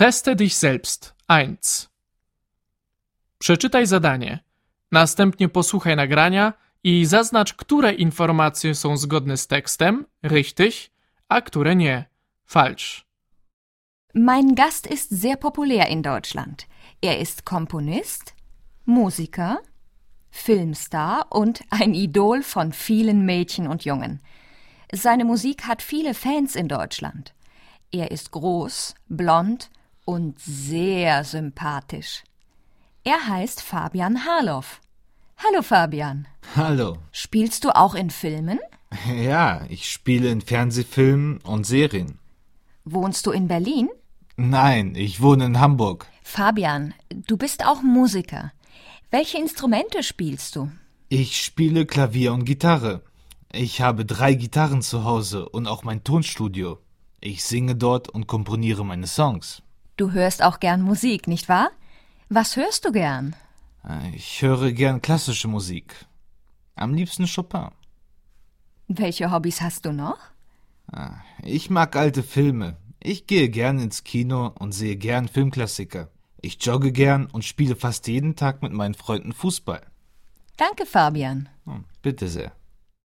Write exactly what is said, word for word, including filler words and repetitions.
Teste dich selbst. eins. Przeczytaj zadanie. Następnie posłuchaj nagrania i zaznacz, które informacje są zgodne z tekstem, richtig, a które nie, falsch. Mein Gast ist sehr populär in Deutschland. Er ist Komponist, Musiker, Filmstar und ein Idol von vielen Mädchen und Jungen. Seine Musik hat viele Fans in Deutschland. Er ist groß, blond und sehr sympathisch. Er heißt Fabian Harloff. Hallo Fabian. Hallo. Spielst du auch in Filmen? Ja, ich spiele in Fernsehfilmen und Serien. Wohnst du in Berlin? Nein, ich wohne in Hamburg. Fabian, du bist auch Musiker. Welche Instrumente spielst du? Ich spiele Klavier und Gitarre. Ich habe drei Gitarren zu Hause und auch mein Tonstudio. Ich singe dort und komponiere meine Songs. Du hörst auch gern Musik, nicht wahr? Was hörst du gern? Ich höre gern klassische Musik. Am liebsten Chopin. Welche Hobbys hast du noch? Ich mag alte Filme. Ich gehe gern ins Kino und sehe gern Filmklassiker. Ich jogge gern und spiele fast jeden Tag mit meinen Freunden Fußball. Danke, Fabian. Bitte sehr.